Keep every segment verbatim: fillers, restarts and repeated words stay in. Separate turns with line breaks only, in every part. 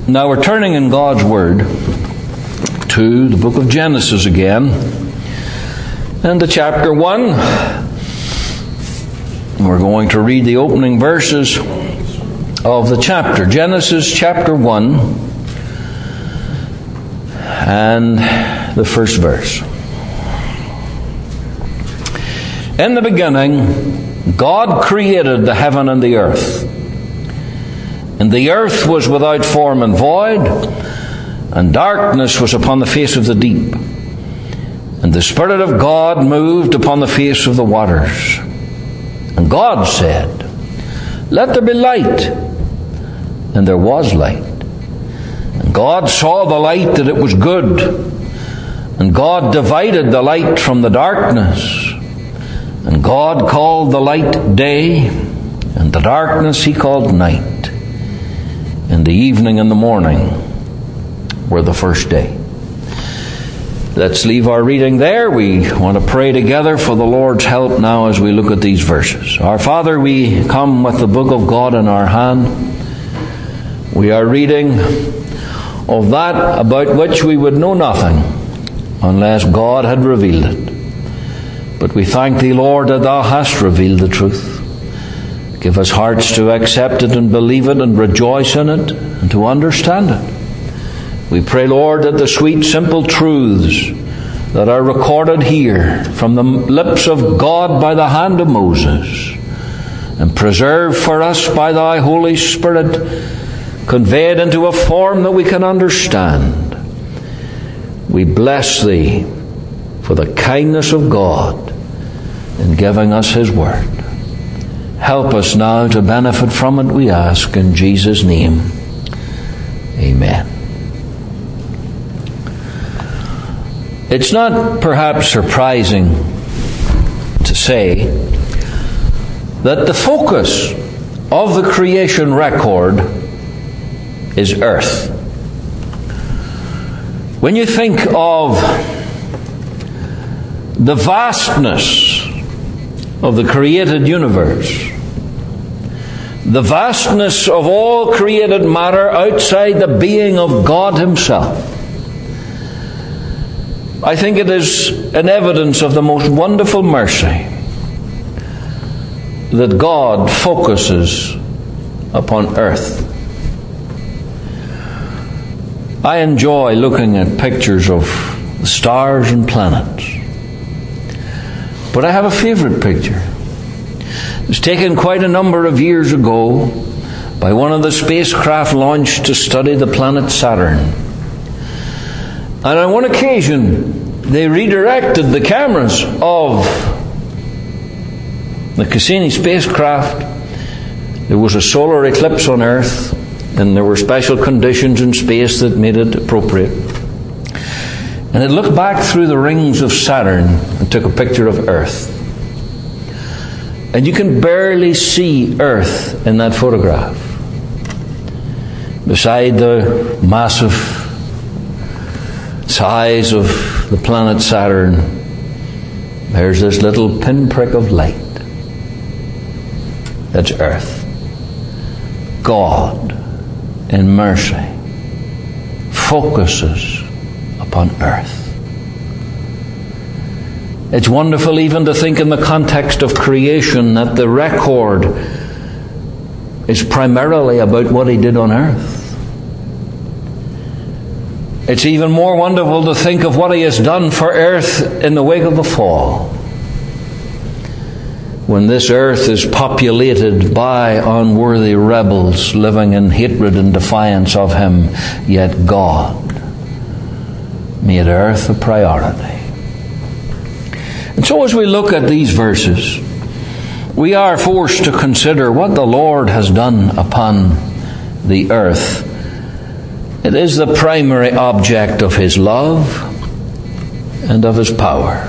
Now we're turning in God's Word to the book of Genesis again, and to chapter one. We're going to read the opening verses of the chapter. Genesis chapter one and the first verse. In the beginning, God created the heaven and the earth. And the earth was without form and void, and darkness was upon the face of the deep. And the Spirit of God moved upon the face of the waters. And God said, "Let there be light." And there was light. And God saw the light that it was good. And God divided the light from the darkness. And God called the light day, and the darkness He called night. And the evening and the morning were the first day. Let's leave our reading there. We want to pray together for the Lord's help now as we look at these verses. Our Father, we come with the book of God in our hand. We are reading of that about which we would know nothing unless God had revealed it. But we thank Thee, Lord, that Thou hast revealed the truth. Give us hearts to accept it and believe it and rejoice in it and to understand it. We pray, Lord, that the sweet, simple truths that are recorded here from the lips of God by the hand of Moses and preserved for us by Thy Holy Spirit, conveyed into a form that we can understand. We bless Thee for the kindness of God in giving us His Word. Help us now to benefit from it, we ask, in Jesus' name. Amen. It's not perhaps surprising to say that the focus of the creation record is earth. When you think of the vastness of the created universe, the vastness of all created matter outside the being of God Himself, I think it is an evidence of the most wonderful mercy that God focuses upon earth. I enjoy looking at pictures of the stars and planets, but I have a favorite picture. It was taken quite a number of years ago by one of the spacecraft launched to study the planet Saturn. And on one occasion, they redirected the cameras of the Cassini spacecraft. There was a solar eclipse on Earth, and there were special conditions in space that made it appropriate. And it looked back through the rings of Saturn and took a picture of Earth. And you can barely see Earth in that photograph. Beside the massive size of the planet Saturn, there's this little pinprick of light. That's Earth. God, in mercy, focuses upon Earth. It's wonderful even to think in the context of creation that the record is primarily about what He did on earth. It's even more wonderful to think of what He has done for earth in the wake of the fall, when this earth is populated by unworthy rebels living in hatred and defiance of Him, yet God made earth a priority. And so as we look at these verses, we are forced to consider what the Lord has done upon the earth. It is the primary object of His love and of His power.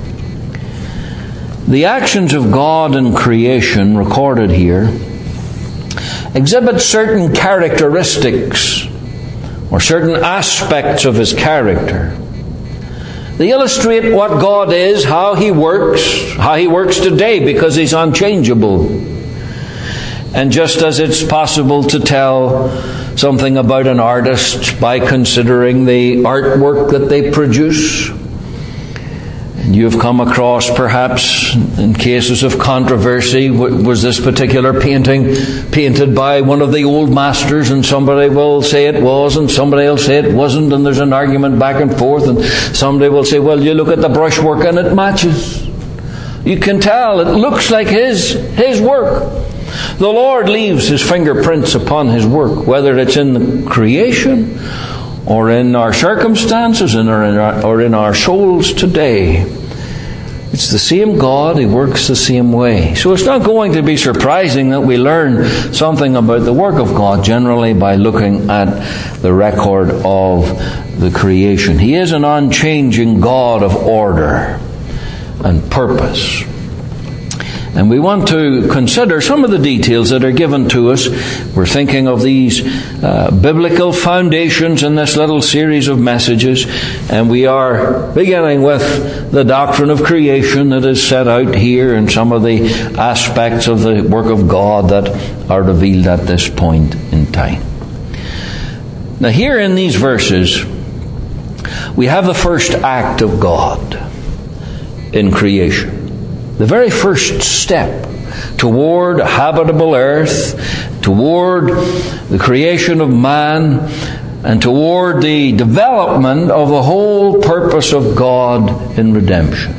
The actions of God in creation recorded here exhibit certain characteristics or certain aspects of His character. They illustrate what God is, how He works, how He works today, because He's unchangeable. And just as it's possible to tell something about an artist by considering the artwork that they produce. And you've come across, perhaps, in cases of controversy, was this particular painting painted by one of the old masters, and somebody will say it was, and somebody will say it wasn't, and there's an argument back and forth, and somebody will say, well, you look at the brushwork and it matches. You can tell, it looks like his, his work. The Lord leaves His fingerprints upon His work, whether it's in the creation or in our circumstances or in our, or in our souls today. It's the same God. He works the same way. So it's not going to be surprising that we learn something about the work of God generally by looking at the record of the creation. He is an unchanging God of order and purpose. And we want to consider some of the details that are given to us. We're thinking of these uh, biblical foundations in this little series of messages. And we are beginning with the doctrine of creation that is set out here, and some of the aspects of the work of God that are revealed at this point in time. Now here in these verses, we have the first act of God in creation. The very first step toward a habitable earth, toward the creation of man, and toward the development of the whole purpose of God in redemption.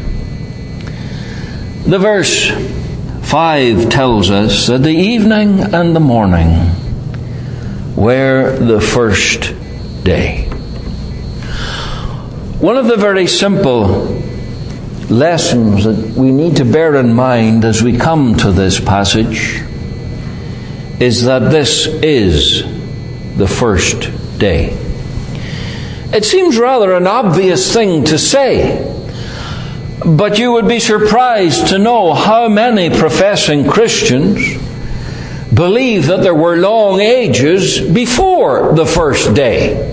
The verse five tells us that the evening and the morning were the first day. One of the very simple lessons that we need to bear in mind as we come to this passage is that this is the first day. It seems rather an obvious thing to say, but you would be surprised to know how many professing Christians believe that there were long ages before the first day.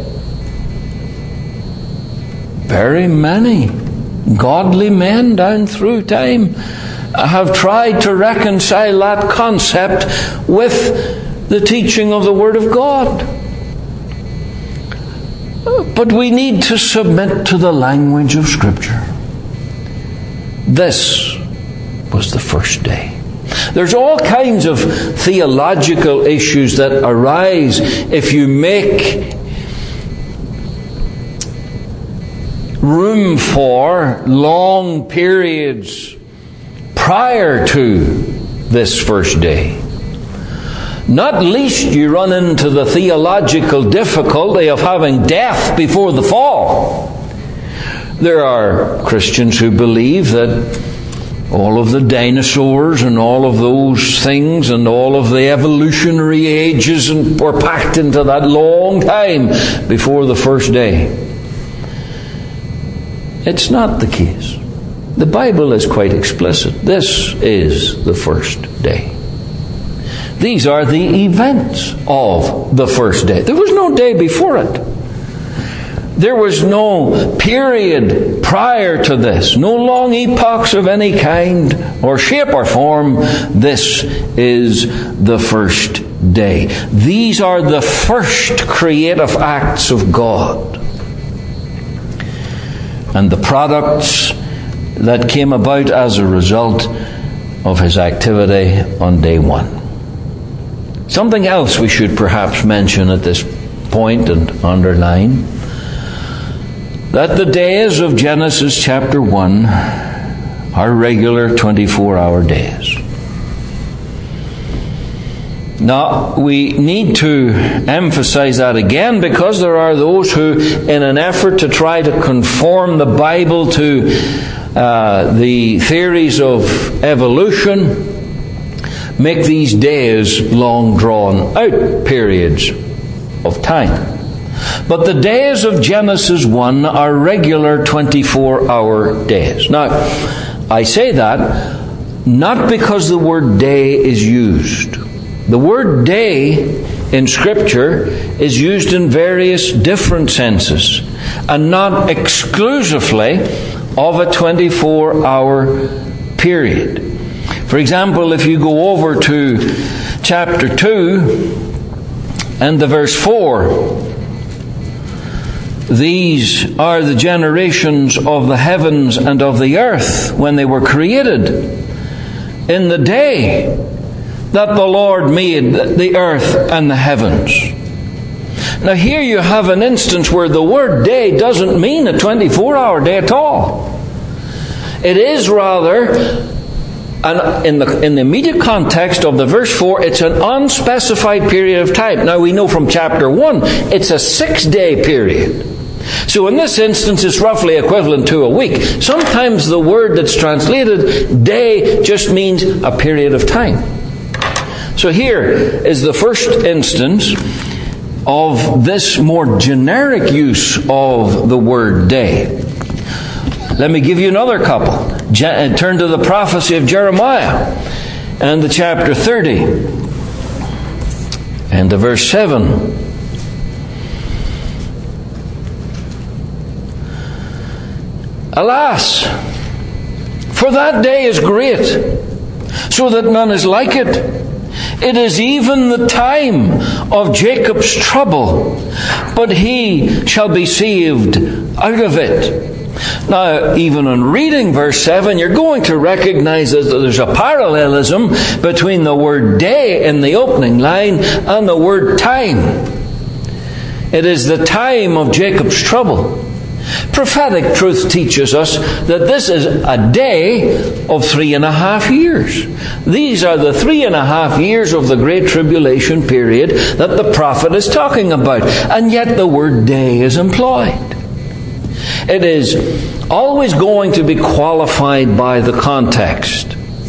Very many godly men down through time have tried to reconcile that concept with the teaching of the Word of God. But we need to submit to the language of Scripture. This was the first day. There's all kinds of theological issues that arise if you make room for long periods prior to this first day. Not least you run into the theological difficulty of having death before the fall. There are Christians who believe that all of the dinosaurs and all of those things and all of the evolutionary ages and were packed into that long time before the first day. It's not the case. The Bible is quite explicit. This is the first day. These are the events of the first day. There was no day before it. There was no period prior to this. No long epochs of any kind or shape or form. This is the first day. These are the first creative acts of God. And the products that came about as a result of His activity on day one. Something else we should perhaps mention at this point and underline, that the days of Genesis chapter one are regular twenty-four hour days. Now, we need to emphasize that again, because there are those who, in an effort to try to conform the Bible to uh, the theories of evolution, make these days long drawn out periods of time. But the days of Genesis one are regular twenty-four hour days. Now, I say that not because the word day is used. The word day in Scripture is used in various different senses, and not exclusively of a twenty-four hour period. For example, if you go over to chapter two And the verse four, these are the generations of the heavens and of the earth when they were created, in the day that the Lord made the earth and the heavens. Now here you have an instance where the word day doesn't mean a twenty-four hour day at all. It is rather, and in the, in the immediate context of the verse four, it's an unspecified period of time. Now we know from chapter one, it's a six-day period. So in this instance, it's roughly equivalent to a week. Sometimes the word that's translated day just means a period of time. So here is the first instance of this more generic use of the word day. Let me give you another couple. Je- turn to the prophecy of Jeremiah and the chapter thirty and the verse seven. Alas, for that day is great, so that none is like it. It is even the time of Jacob's trouble, but he shall be saved out of it. Now, even on reading verse seven, you're going to recognize that there's a parallelism between the word day in the opening line and the word time. It is the time of Jacob's trouble. Prophetic truth teaches us that this is a day of three and a half years. These are the three and a half years of the Great Tribulation period that the prophet is talking about. And yet the word day is employed. It is always going to be qualified by the context.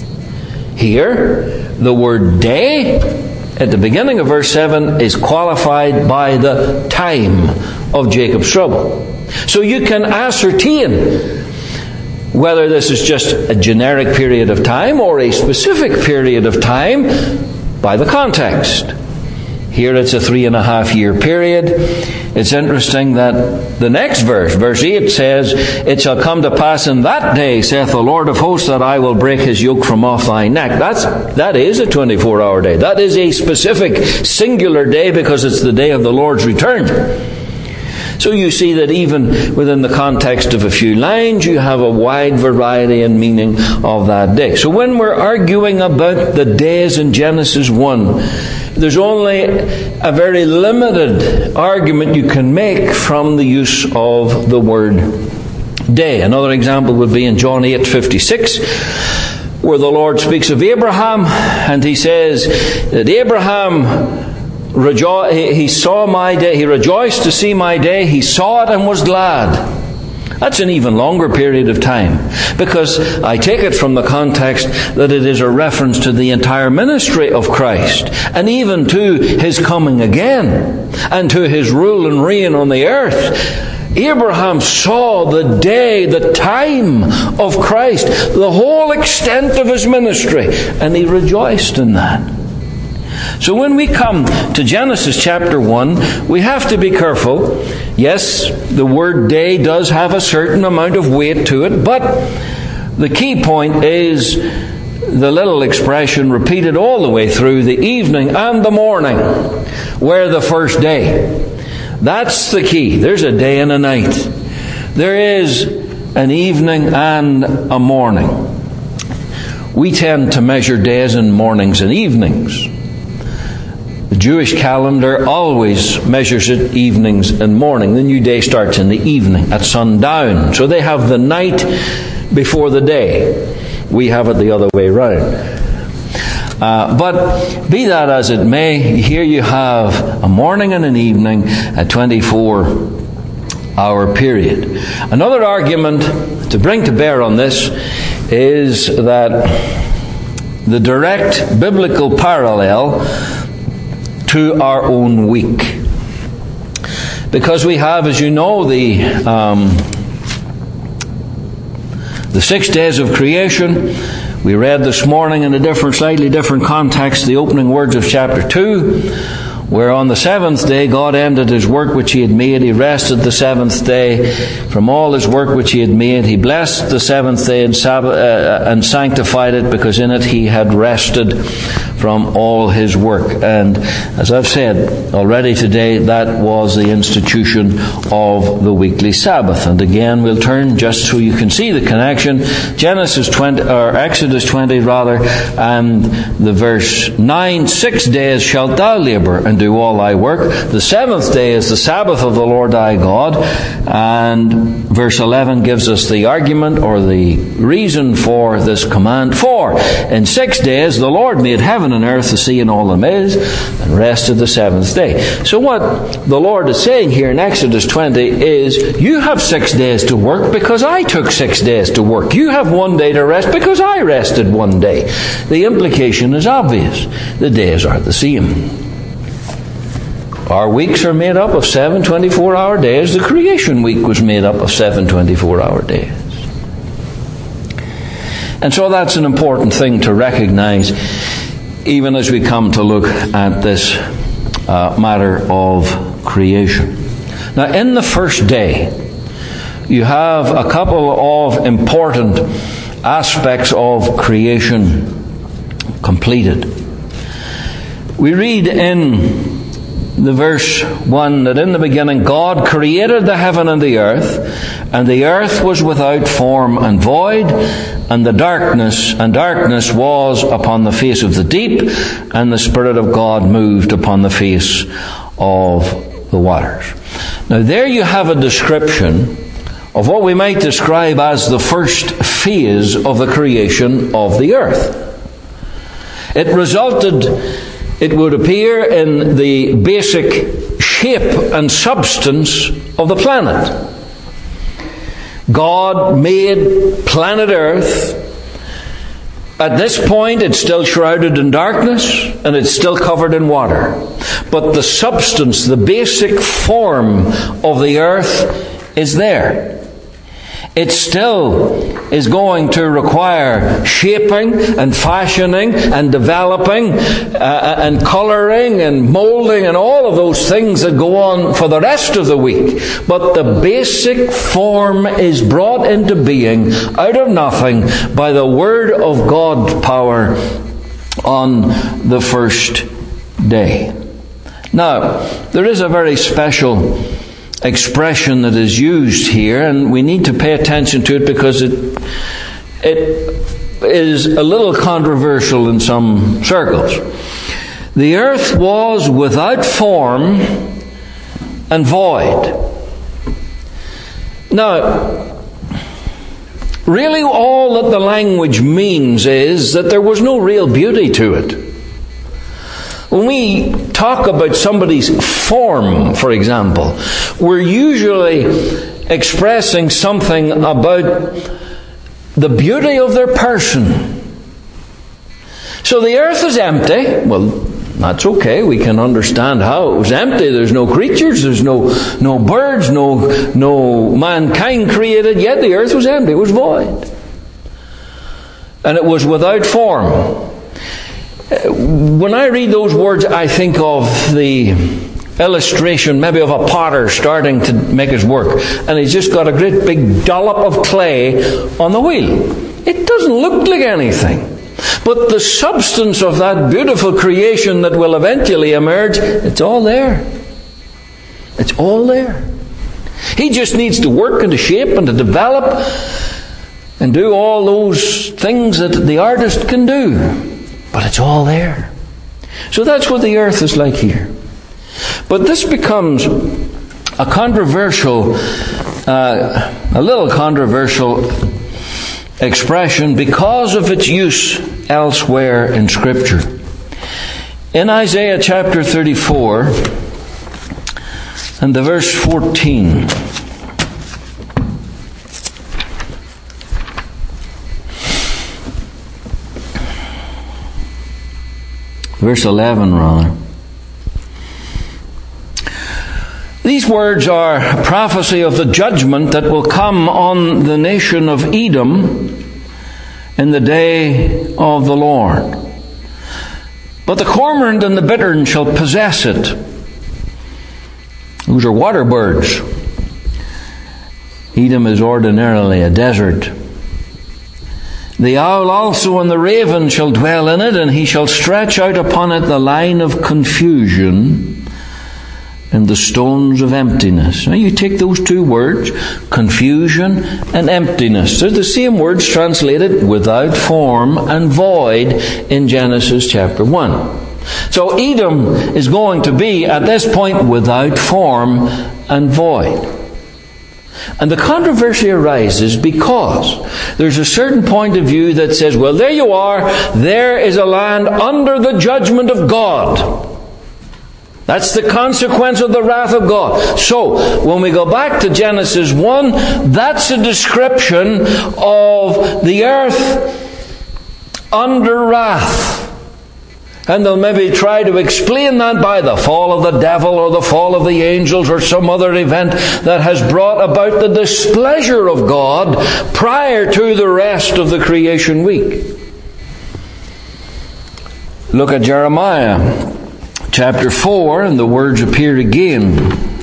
Here, the word day at the beginning of verse seven is qualified by the time of Jacob's trouble. So you can ascertain whether this is just a generic period of time or a specific period of time by the context. Here it's a three and a half year period. It's interesting that the next verse, verse eight, says, "It shall come to pass in that day, saith the Lord of hosts, that I will break his yoke from off thy neck." That's, that is a twenty-four hour day. That is a specific singular day because it's the day of the Lord's return. So you see that even within the context of a few lines, you have a wide variety and meaning of that day. So when we're arguing about the days in Genesis one, there's only a very limited argument you can make from the use of the word day. Another example would be in John eight fifty-six, where the Lord speaks of Abraham, and he says that Abraham Rejo- he saw my day. He rejoiced to see my day. He saw it and was glad. That's an even longer period of time, because I take it from the context that it is a reference to the entire ministry of Christ, and even to his coming again, and to his rule and reign on the earth. Abraham saw the day, the time of Christ, the whole extent of his ministry, and he rejoiced in that. So when we come to Genesis chapter one, we have to be careful. Yes, the word day does have a certain amount of weight to it, but the key point is the little expression repeated all the way through, the evening and the morning were the first day. That's the key. There's a day and a night. There is an evening and a morning. We tend to measure days in mornings and evenings. The Jewish calendar always measures it evenings and morning. The new day starts in the evening at sundown. So they have the night before the day. We have it the other way around. Uh, but be that as it may, here you have a morning and an evening, a twenty-four hour period. Another argument to bring to bear on this is that the direct biblical parallel to our own week. Because we have, as you know, the um, the six days of creation. We read this morning in a different, slightly different context, the opening words of chapter two, where on the seventh day God ended his work which he had made. He rested the seventh day from all his work which he had made. He blessed the seventh day and, Sabbath, uh, and sanctified it, because in it he had rested from all his work. And as I've said already today, that was the institution of the weekly Sabbath. And again, we'll turn just so you can see the connection. Genesis twenty, or Exodus twenty rather, and the verse nine, six days shalt thou labor and do all thy work. The seventh day is the Sabbath of the Lord thy God. And verse eleven gives us the argument or the reason for this command. For in six days the Lord made heaven and earth, the sea and all them is, and rested the seventh day. So what the Lord is saying here in Exodus twenty is, you have six days to work because I took six days to work. You have one day to rest because I rested one day. The implication is obvious. The days are the same. Our weeks are made up of seven twenty-four hour days. The creation week was made up of seven twenty-four hour days. And so that's an important thing to recognize, even as we come to look at this uh, matter of creation. Now, in the first day, you have a couple of important aspects of creation completed. We read in the verse one that in the beginning God created the heaven and the earth, and the earth was without form and void, and the darkness and darkness was upon the face of the deep, and the Spirit of God moved upon the face of the waters. Now there you have a description of what we might describe as the first phase of the creation of the earth. It resulted, it would appear, in the basic shape and substance of the planet. God made planet Earth. At this point, it's still shrouded in darkness and it's still covered in water. But the substance, the basic form of the earth is there. It still is going to require shaping and fashioning and developing uh, and colouring and moulding and all of those things that go on for the rest of the week. But the basic form is brought into being out of nothing by the Word of God's power on the first day. Now, there is a very special expression that is used here, and we need to pay attention to it because it it is a little controversial in some circles. The earth was without form and void. Now, really all that the language means is that there was no real beauty to it. When we talk about somebody's form, for example, we're usually expressing something about the beauty of their person. So the earth is empty. Well, that's okay. We can understand how it was empty. There's no creatures, there's no no birds, no no mankind created, yet the earth was empty, it was void. And it was without form. When I read those words, I think of the illustration maybe of a potter starting to make his work, and he's just got a great big dollop of clay on the wheel. It doesn't look like anything, but the substance of that beautiful creation that will eventually emerge, it's all there. It's all there. He just needs to work and to shape and to develop and do all those things that the artist can do. But it's all there. So that's what the earth is like here. But this becomes a controversial, uh, a little controversial expression because of its use elsewhere in Scripture. In Isaiah chapter thirty-four and the verse fourteen. Verse eleven, rather. These words are a prophecy of the judgment that will come on the nation of Edom in the day of the Lord. But the cormorant and the bittern shall possess it. Those are water birds. Edom is ordinarily a desert. The owl also and the raven shall dwell in it, and he shall stretch out upon it the line of confusion and the stones of emptiness. Now you take those two words, confusion and emptiness. They're the same words translated without form and void in Genesis chapter one. So Edom is going to be, at this point, without form and void. And the controversy arises because there's a certain point of view that says, well, there you are, there is a land under the judgment of God. That's the consequence of the wrath of God. So, when we go back to Genesis one, that's a description of the earth under wrath. And they'll maybe try to explain that by the fall of the devil or the fall of the angels or some other event that has brought about the displeasure of God prior to the rest of the creation week. Look at Jeremiah chapter four, and the words appear again.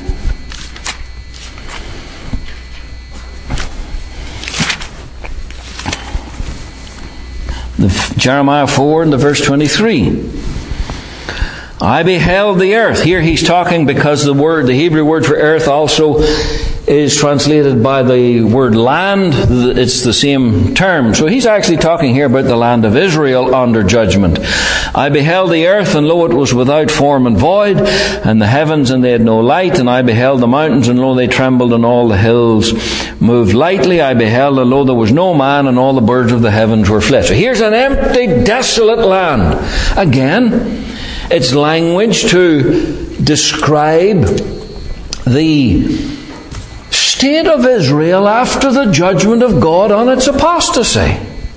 The, Jeremiah four and the verse twenty-three. I beheld the earth. Here he's talking because the word, the Hebrew word for earth also is translated by the word land. It's the same term. So he's actually talking here about the land of Israel under judgment. I beheld the earth, and lo, it was without form and void, and the heavens, and they had no light. And I beheld the mountains, and lo, they trembled, and all the hills moved lightly. I beheld, and lo, there was no man, and all the birds of the heavens were fled. So here's an empty, desolate land. Again, it's language to describe the state of Israel after the judgment of God on its apostasy.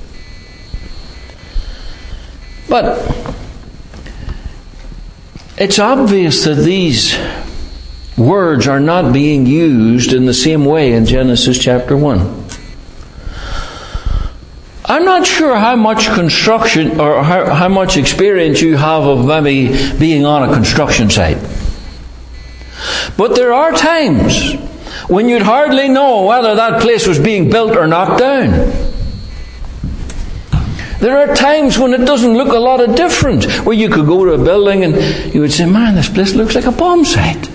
But it's obvious that these words are not being used in the same way in Genesis chapter one. I'm not sure how much construction or how, how much experience you have of maybe being on a construction site. But there are times when you'd hardly know whether that place was being built or knocked down. There are times when it doesn't look a lot of different, where you could go to a building and you would say, man, this place looks like a bomb site.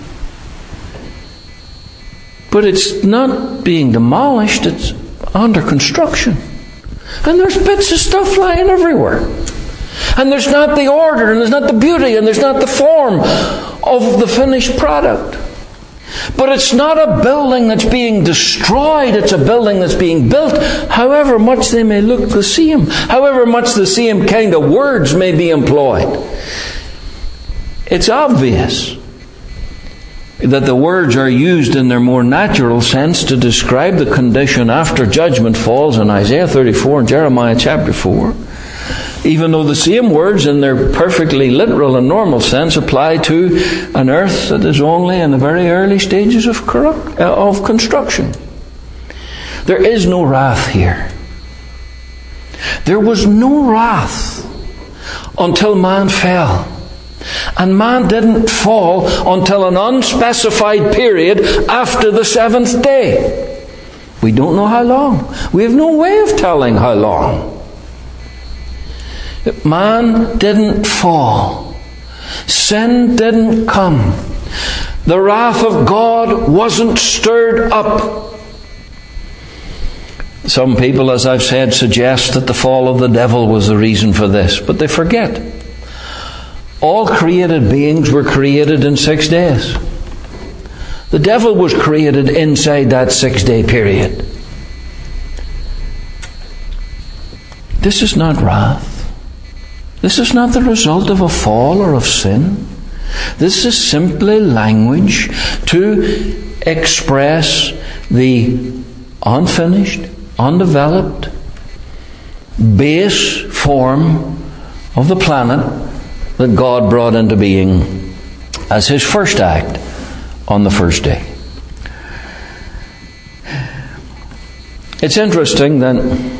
But it's not being demolished, it's under construction. And there's bits of stuff lying everywhere. And there's not the order, and there's not the beauty, and there's not the form of the finished product. But it's not a building that's being destroyed, it's a building that's being built, however much they may look the same, however much the same kind of words may be employed. It's obvious that the words are used in their more natural sense to describe the condition after judgment falls in Isaiah thirty-four and Jeremiah chapter four, even though the same words in their perfectly literal and normal sense apply to an earth that is only in the very early stages of, corrupt, uh, of construction. There is no wrath here. There was no wrath until man fell. And man didn't fall until an unspecified period after the seventh day. We don't know how long. We have no way of telling how long. Man didn't fall. Sin didn't come. The wrath of God wasn't stirred up. Some people, as I've said, suggest that the fall of the devil was the reason for this, but they forget. All created beings were created in six days. The devil was created inside that six-day period. This is not wrath. This is not the result of a fall or of sin. This is simply language to express the unfinished, undeveloped, base form of the planet that God brought into being as His first act on the first day. It's interesting that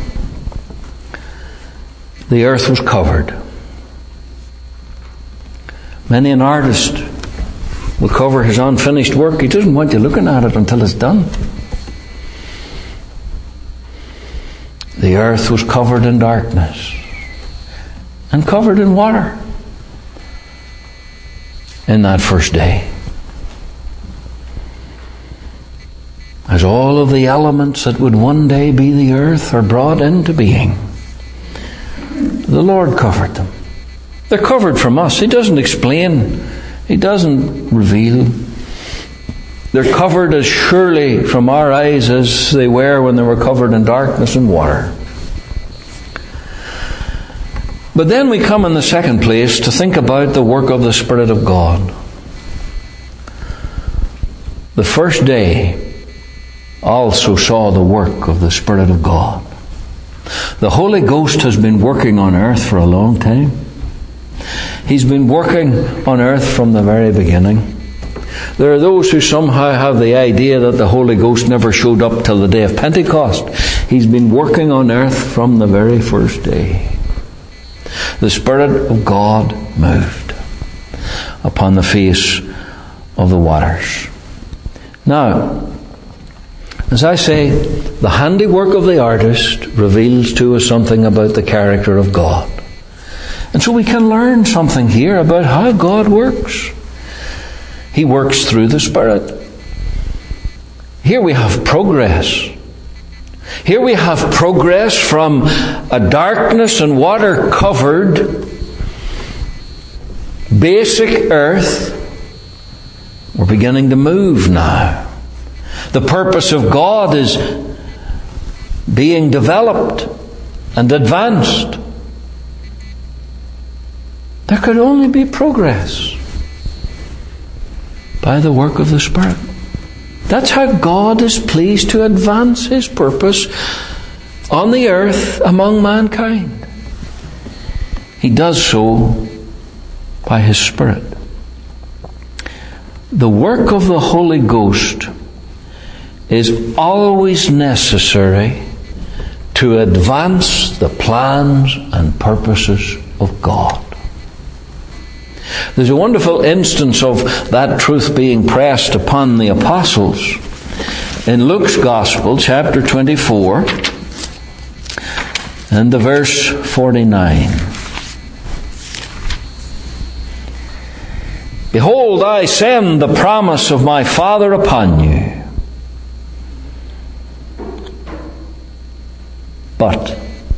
the earth was covered. Many an artist will cover his unfinished work. He doesn't want you looking at it until it's done. the earth was covered in darkness and covered in water in that first day. As all of the elements that would one day be the earth are brought into being, the Lord covered them. They're covered from us. He doesn't explain. He doesn't reveal. They're covered as surely from our eyes as they were when they were covered in darkness and water. But then we come in the second place to think about the work of the Spirit of God. The first day also saw the work of the Spirit of God. The Holy Ghost has been working on earth for a long time. He's been working on earth from the very beginning. There are those who somehow have the idea that the Holy Ghost never showed up till the day of Pentecost. He's been working on earth from the very first day. The Spirit of God moved upon the face of the waters. Now, as I say, the handiwork of the artist reveals to us something about the character of God. And so we can learn something here about how God works. He works through the Spirit. Here we have progress. Here we have progress from a darkness and water covered basic earth. We're beginning to move now. The purpose of God is being developed and advanced. There could only be progress by the work of the Spirit. That's how God is pleased to advance His purpose on the earth among mankind. He does so by His Spirit. The work of the Holy Ghost is always necessary to advance the plans and purposes of God. There's a wonderful instance of that truth being pressed upon the apostles in Luke's Gospel, chapter twenty-four, and the verse forty-nine. Behold, I send the promise of my Father upon you. But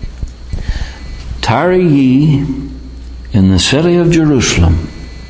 tarry ye in the city of Jerusalem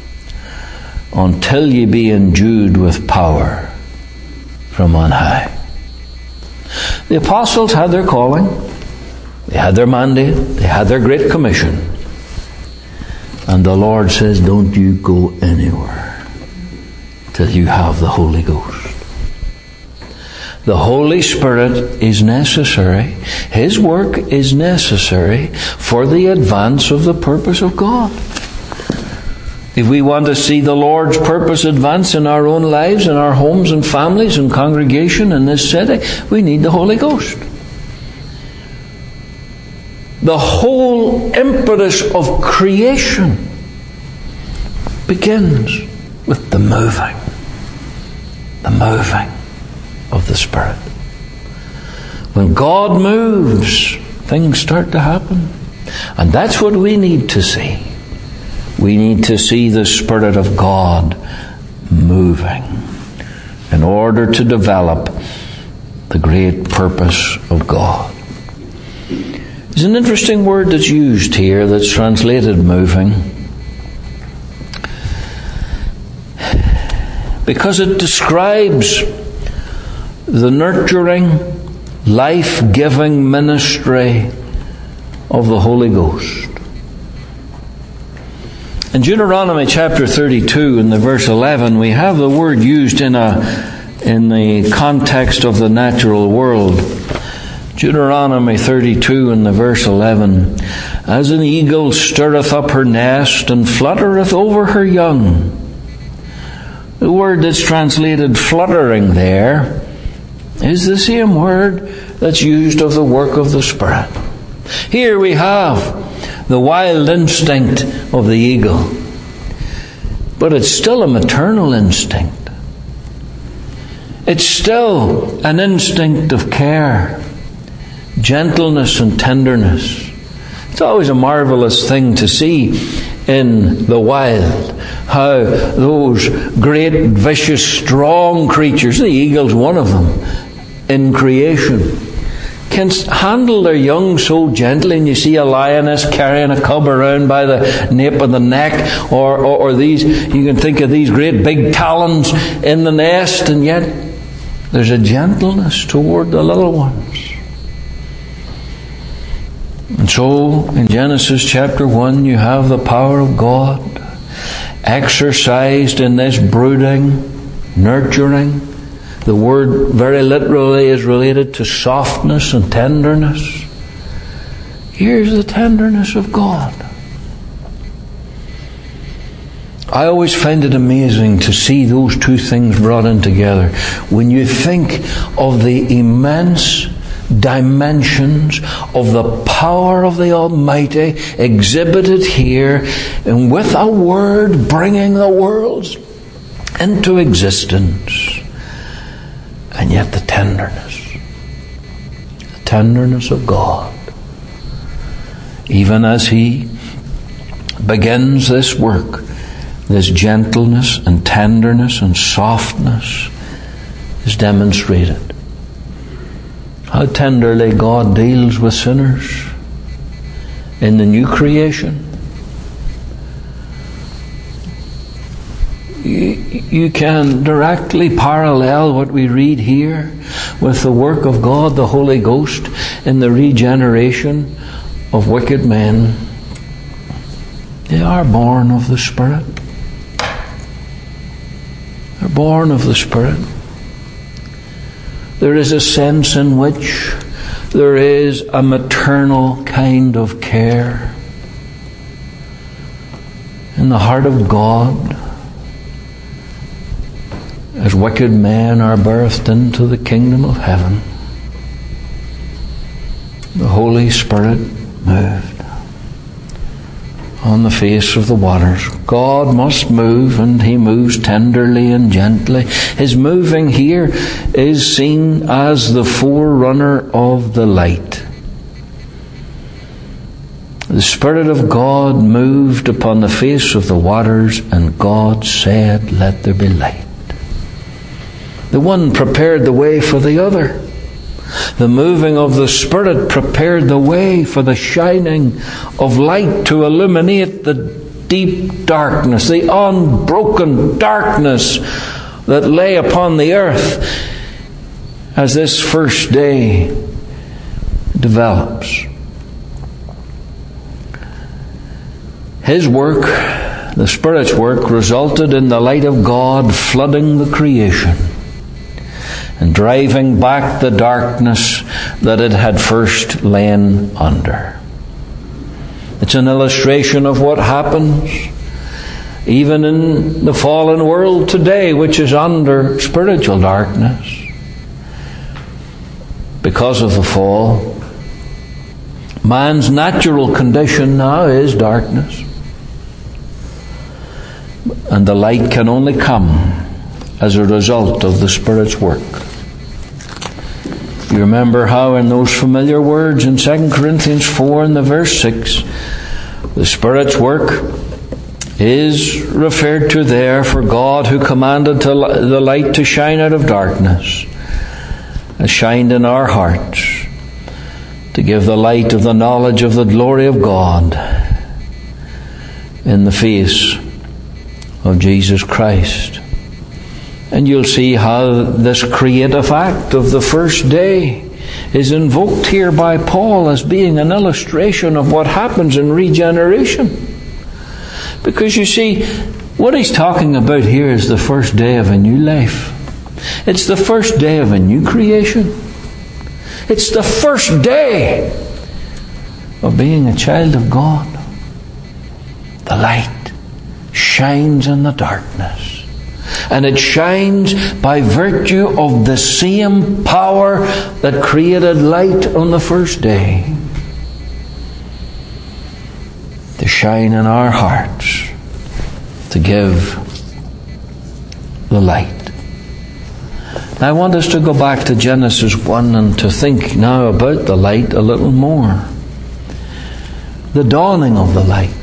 until ye be endued with power from on high. The apostles had their calling, they had their mandate, they had their great commission. And the Lord says, don't you go anywhere till you have the Holy Ghost. The Holy Spirit is necessary. His work is necessary for the advance of the purpose of God. If we want to see the Lord's purpose advance in our own lives, in our homes and families and congregation in this city, we need the Holy Ghost. The whole impetus of creation begins with the moving. The moving of the Spirit. When God moves, things start to happen. And that's what we need to see. We need to see the Spirit of God moving in order to develop the great purpose of God. There's an interesting word that's used here that's translated moving, because it describes the nurturing, life-giving ministry of the Holy Ghost. In Deuteronomy chapter thirty-two, in the verse eleven, we have the word used in a in the context of the natural world. Deuteronomy thirty-two, in the verse eleven, as an eagle stirreth up her nest and fluttereth over her young. The word that's translated fluttering there is the same word that's used of the work of the Spirit. Here we have the wild instinct of the eagle, but it's still a maternal instinct. It's still an instinct of care. gentleness and tenderness. It's always a marvelous thing to see in the wild how those great, vicious, strong creatures, the eagle's one of them, in creation, can handle their young so gently. And you see a lioness carrying a cub around by the nape of the neck, or, or, or these, you can think of these great big talons in the nest, and yet there's a gentleness toward the little ones. And so in Genesis chapter one, you have the power of God exercised in this brooding, nurturing. The word very literally is related to softness and tenderness. Here's the tenderness of God. I always find it amazing to see those two things brought in together. When you think of the immense dimensions of the power of the Almighty exhibited here, and with a word bringing the worlds into existence, and yet the tenderness, the tenderness of God, even as He begins this work, this gentleness and tenderness and softness is demonstrated. How tenderly God deals with sinners in the new creation. You, you can directly parallel what we read here with the work of God, the Holy Ghost, in the regeneration of wicked men. They are born of the Spirit. They're born of the Spirit. There is a sense in which there is a maternal kind of care in the heart of God as wicked men are birthed into the kingdom of heaven. The Holy Spirit moved on the face of the waters. God must move, and He moves tenderly and gently. His moving here is seen as the forerunner of the light. The Spirit of God moved upon the face of the waters, and God said, "Let there be light." The one prepared the way for the other. The moving of the Spirit prepared the way for the shining of light to illuminate the deep darkness, the unbroken darkness that lay upon the earth as this first day develops. His work, the Spirit's work, resulted in the light of God flooding the creation and driving back the darkness that it had first lain under. It's an illustration of what happens even in the fallen world today, which is under spiritual darkness because of the fall. Man's natural condition now is darkness, and the light can only come as a result of the Spirit's work. You remember how in those familiar words in Second Corinthians four and the verse six, the Spirit's work is referred to there, for God who commanded to the light to shine out of darkness has shined in our hearts to give the light of the knowledge of the glory of God in the face of Jesus Christ. And you'll see how this creative act of the first day is invoked here by Paul as being an illustration of what happens in regeneration. Because you see, what he's talking about here is the first day of a new life. It's the first day of a new creation. It's the first day of being a child of God. The light shines in the darkness. And it shines by virtue of the same power that created light on the first day to shine in our hearts, to give the light. I want us to go back to Genesis one and to think now about the light a little more. The dawning of the light.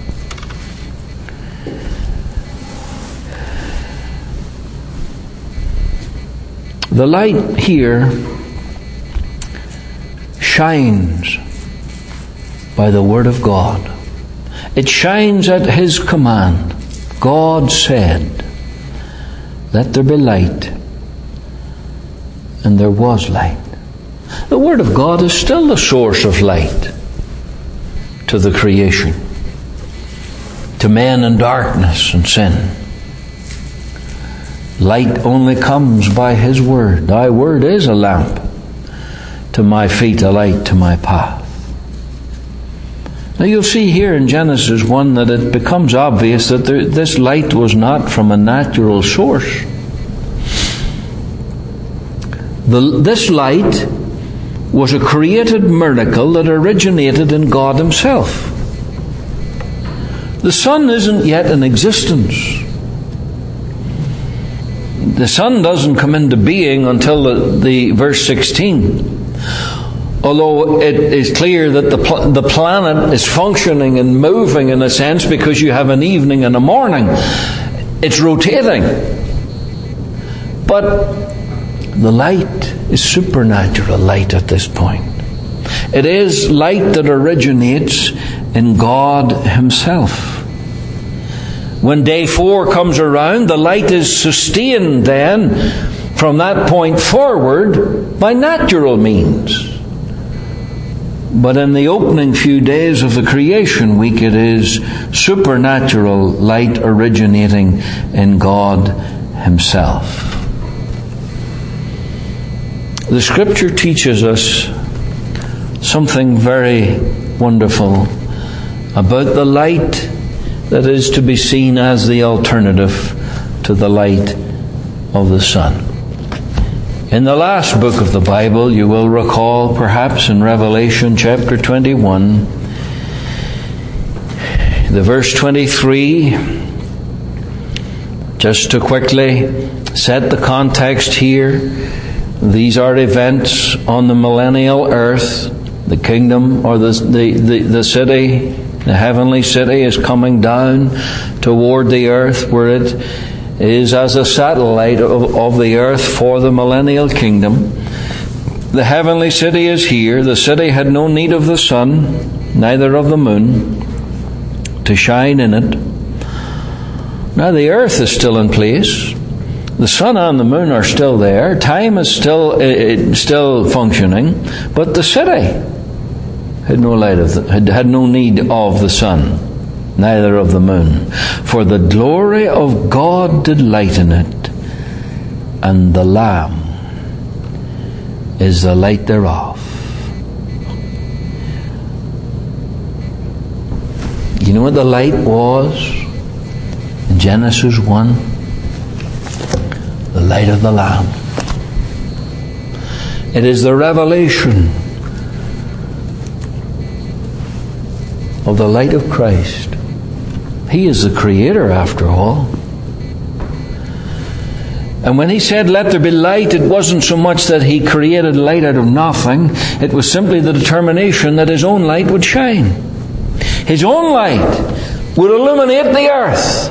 The light here shines by the Word of God. It shines at His command. God said, "Let there be light," and there was light. The Word of God is still the source of light to the creation, to men in darkness and sin. Light only comes by His Word. Thy Word is a lamp to my feet, a light to my path. Now you'll see here in Genesis one that it becomes obvious that there, this light was not from a natural source. The, this light was a created miracle that originated in God Himself. The sun isn't yet in existence. The sun doesn't come into being until the, the verse sixteen. Although it is clear that the, pl- the planet is functioning and moving in a sense because you have an evening and a morning. It's rotating. But the light is supernatural light at this point. It is light that originates in God Himself. When day four comes around, the light is sustained then from that point forward by natural means. But in the opening few days of the creation week, it is supernatural light originating in God Himself. The Scripture teaches us something very wonderful about the light that is to be seen as the alternative to the light of the sun. In the last book of the Bible, you will recall perhaps in Revelation chapter twenty-one, the verse twenty-three, just to quickly set the context here. These are events on the millennial earth. The kingdom or the, the, the, the city, the heavenly city is coming down toward the earth where it is as a satellite of, of the earth for the millennial kingdom. The heavenly city is here. The city had no need of the sun, neither of the moon, to shine in it. Now the earth is still in place. The sun and the moon are still there. Time is still uh, still functioning, but the city had no light of the, had, had no need of the sun, neither of the moon. For the glory of God did lighten it, and the Lamb is the light thereof. You know what the light was in Genesis one? The light of the Lamb. It is the revelation of the light of Christ. He is the Creator after all. And when He said, "Let there be light," it wasn't so much that He created light out of nothing. It was simply the determination that His own light would shine. His own light would illuminate the earth.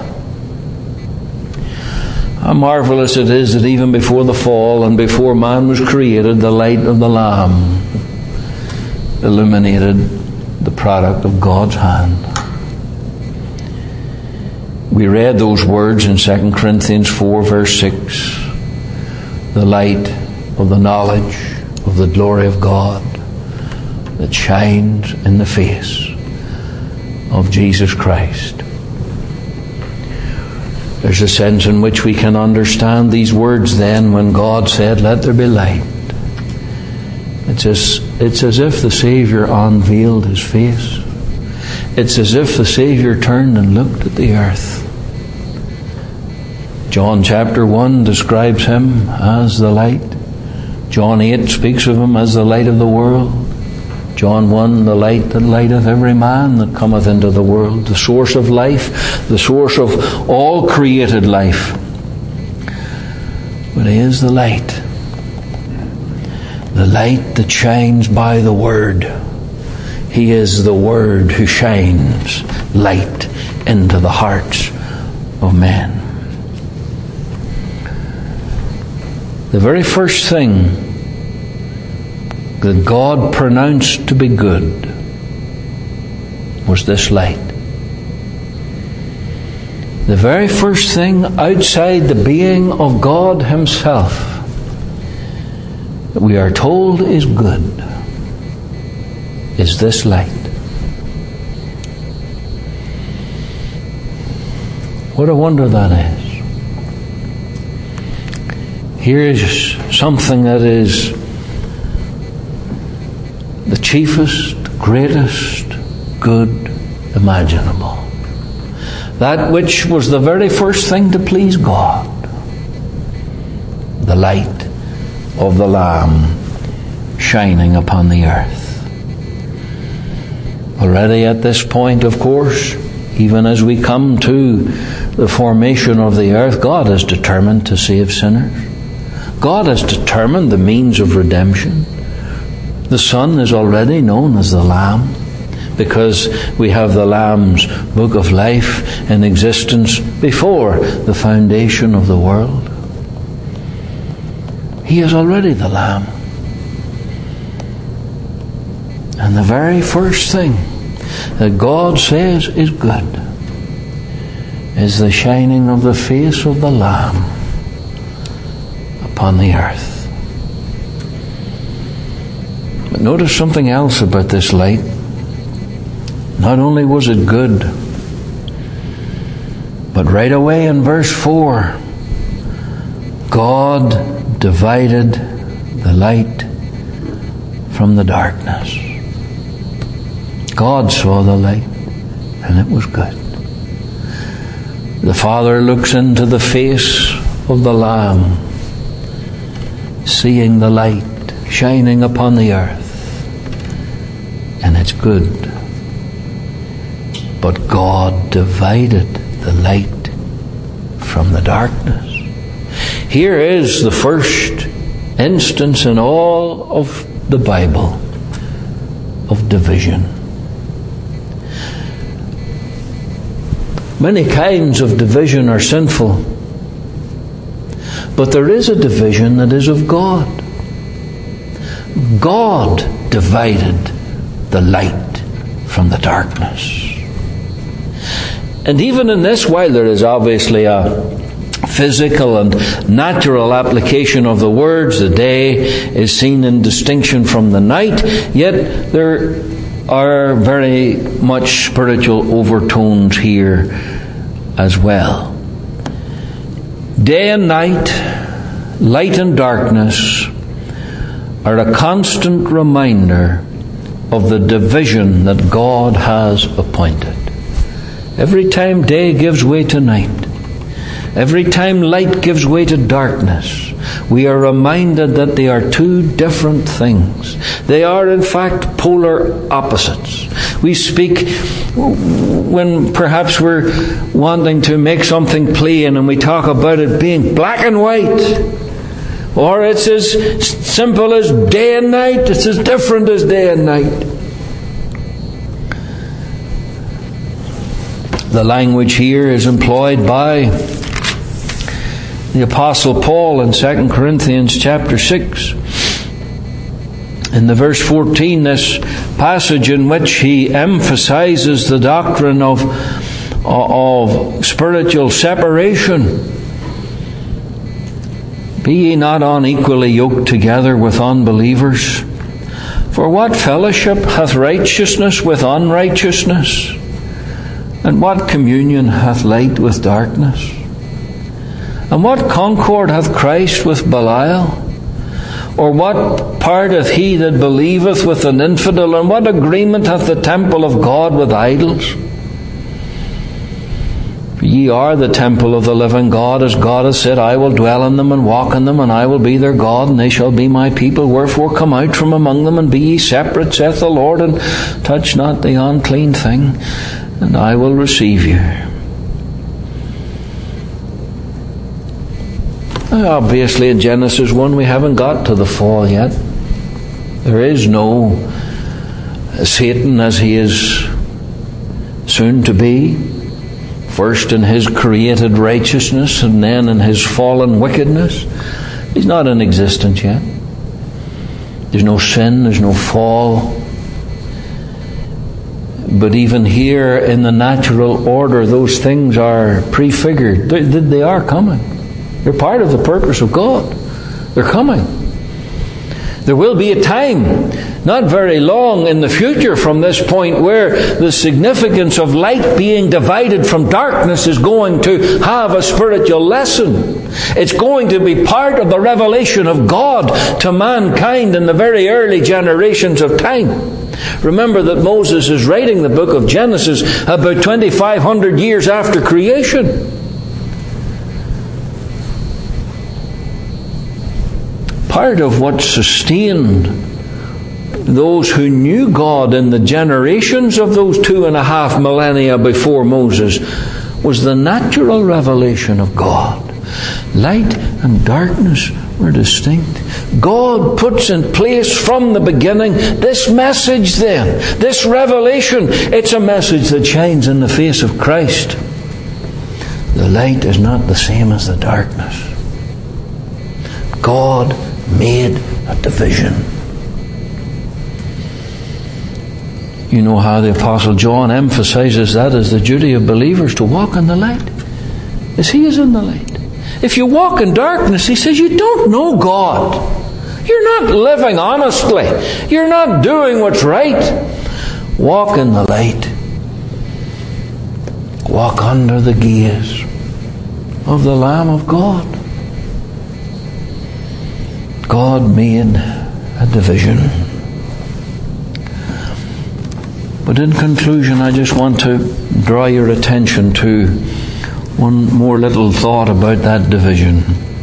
How marvelous it is that even before the fall and before man was created, the light of the Lamb illuminated the product of God's hand. We read those words in Second Corinthians four verse six. The light of the knowledge of the glory of God that shines in the face of Jesus Christ. There's a sense in which we can understand these words then when God said, "Let there be light." It's as, it's as if the Savior unveiled His face. It's as if the Savior turned and looked at the earth. John chapter one describes Him as the light. John eight speaks of Him as the light of the world. John one, the light that lighteth every man that cometh into the world. The source of life, the source of all created life. But He is the light. The light that shines by the Word. He is the Word who shines light into the hearts of men. The very first thing that God pronounced to be good was this light. The very first thing outside the being of God Himself that we are told is good is this light. What a wonder that is. Here is something that is the chiefest, greatest good imaginable. That which was the very first thing to please God. The light of the Lamb shining upon the earth. Already at this point, of course, even as we come to the formation of the earth, God is determined to save sinners. God has determined the means of redemption. The Son is already known as the Lamb, because we have the Lamb's book of life in existence before the foundation of the world. He is already the Lamb. And the very first thing that God says is good is the shining of the face of the Lamb upon the earth. But notice something else about this light. Not only was it good, but right away in verse four, God divided the light from the darkness. God saw the light, and it was good. The Father looks into the face of the Lamb, seeing the light shining upon the earth, and it's good. But God divided the light from the darkness. Here is the first instance in all of the Bible of division. Many kinds of division are sinful, but there is a division that is of God. God divided the light from the darkness. And even in this, while there is obviously a physical and natural application of the words, the day is seen in distinction from the night, yet there are very much spiritual overtones here as well. Day and night, light and darkness are a constant reminder of the division that God has appointed. Every time day gives way to night, every time light gives way to darkness, we are reminded that they are two different things. They are in fact polar opposites. We speak when perhaps we're wanting to make something plain and we talk about it being black and white. Or it's as simple as day and night. It's as different as day and night. The language here is employed by the Apostle Paul in Second Corinthians chapter six. In the verse fourteen, this passage in which he emphasizes the doctrine of, of spiritual separation. Be ye not unequally yoked together with unbelievers. For what fellowship hath righteousness with unrighteousness? And what communion hath light with darkness? And what concord hath Christ with Belial? Or what part hath he that believeth with an infidel? And what agreement hath the temple of God with idols? For ye are the temple of the living God, as God hath said, I will dwell in them and walk in them, and I will be their God, and they shall be my people. Wherefore come out from among them, and be ye separate, saith the Lord, and touch not the unclean thing, and I will receive you. Obviously, in Genesis one, we haven't got to the fall yet. There is no Satan as he is soon to be, first in his created righteousness and then in his fallen wickedness. He's not in existence yet. There's no sin, there's no fall. But even here in the natural order, those things are prefigured. They, they are coming. They're part of the purpose of God. They're coming. There will be a time, not very long in the future from this point, where the significance of light being divided from darkness is going to have a spiritual lesson. It's going to be part of the revelation of God to mankind in the very early generations of time. Remember that Moses is writing the book of Genesis about twenty-five hundred years after creation. Part of what sustained those who knew God in the generations of those two and a half millennia before Moses was the natural revelation of God. Light and darkness were distinct. God puts in place from the beginning this message then, this revelation. It's a message that shines in the face of Christ. The light is not the same as the darkness. God made a division. You know how the Apostle John emphasizes that as the duty of believers to walk in the light, as he is in the light. If you walk in darkness, he says, you don't know God. You're not living honestly. You're not doing what's right. Walk in the light. Walk under the gaze of the Lamb of God. God made a division. But in conclusion, I just want to draw your attention to one more little thought about that division.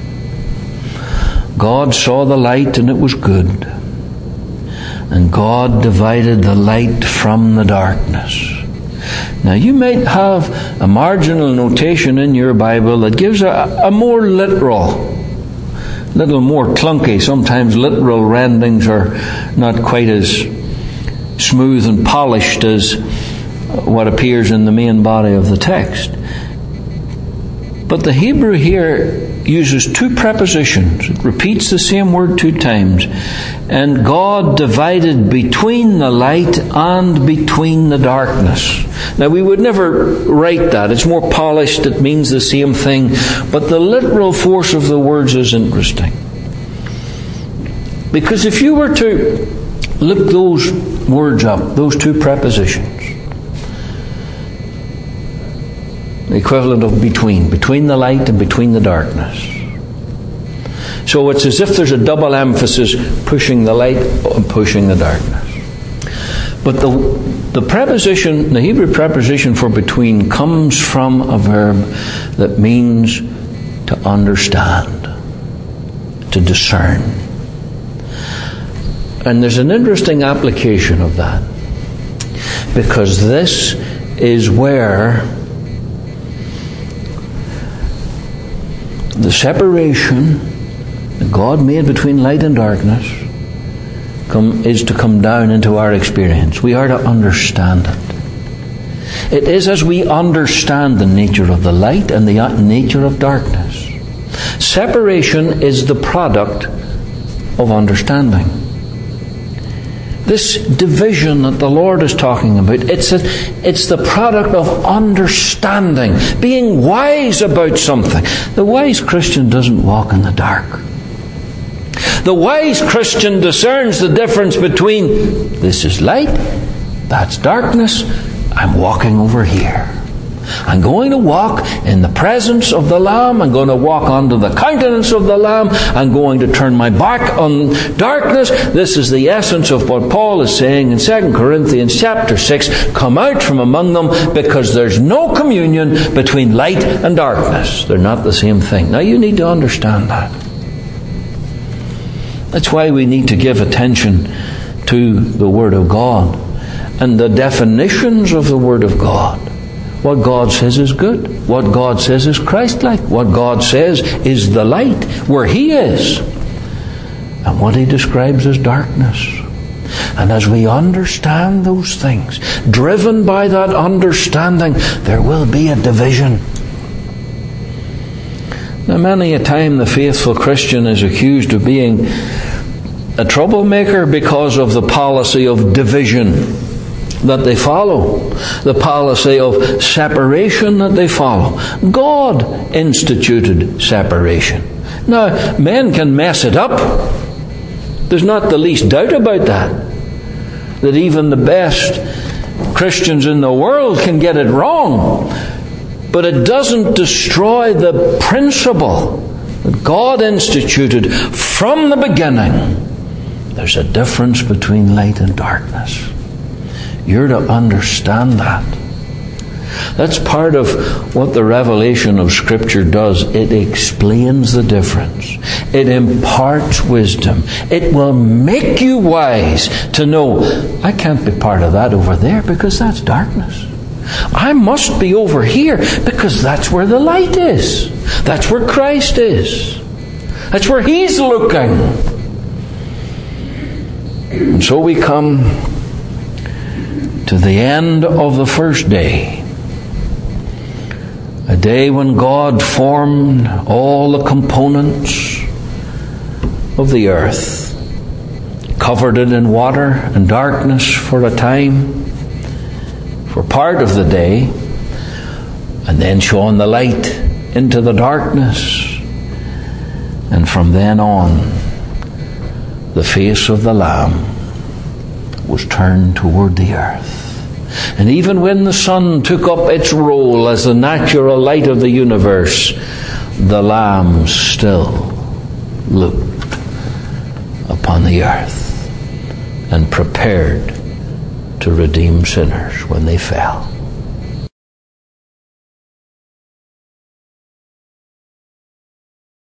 God saw the light and it was good. And God divided the light from the darkness. Now you might have a marginal notation in your Bible that gives a, a more literal, little more clunky. Sometimes literal renderings are not quite as smooth and polished as what appears in the main body of the text. But the Hebrew here uses two prepositions. It repeats the same word two times. And God divided between the light and between the darkness. Now we would never write that. It's more polished. It means the same thing. But the literal force of the words is interesting. Because if you were to look those words up, those two prepositions, the equivalent of between, between the light and between the darkness. So it's as if there's a double emphasis, pushing the light and pushing the darkness. But the the preposition, the Hebrew preposition for between, comes from a verb that means to understand, to discern. And there's an interesting application of that, because this is where the separation that God made between light and darkness come, is to come down into our experience. We are to understand it. It is as we understand the nature of the light and the nature of darkness. Separation is the product of understanding. This division that the Lord is talking about, it's a, it's the product of understanding, being wise about something. The wise Christian doesn't walk in the dark. The wise Christian discerns the difference between this is light, that's darkness, I'm walking over here. I'm going to walk in the presence of the Lamb. I'm going to walk under the countenance of the Lamb. I'm going to turn my back on darkness. This is the essence of what Paul is saying in Second Corinthians chapter six. Come out from among them, because there's no communion between light and darkness. They're not the same thing. Now you need to understand that. That's why we need to give attention to the Word of God and the definitions of the Word of God. what God says is good, what God says is Christ-like, what God says is the light, where He is, and what He describes as darkness. And as we understand those things, driven by that understanding, there will be a division. Now, many a time the faithful Christian is accused of being a troublemaker because of the policy of division that they follow, the policy of separation that they follow. God instituted separation. Now, men can mess it up. There's not the least doubt about that. That even the best Christians in the world can get it wrong. But it doesn't destroy the principle that God instituted from the beginning. There's a difference between light and darkness. You're to understand that. That's part of what the revelation of Scripture does. It explains the difference. It imparts wisdom. It will make you wise to know, I can't be part of that over there because that's darkness. I must be over here because that's where the light is. That's where Christ is. That's where He's looking. And so we come to the end of the first day. A day when God formed all the components of the earth, covered it in water and darkness for a time, for part of the day, and then shone the light into the darkness. And from then on, the face of the Lamb was turned toward the earth. And even when the sun took up its role as the natural light of the universe, the Lamb still looked upon the earth and prepared to redeem sinners when they fell.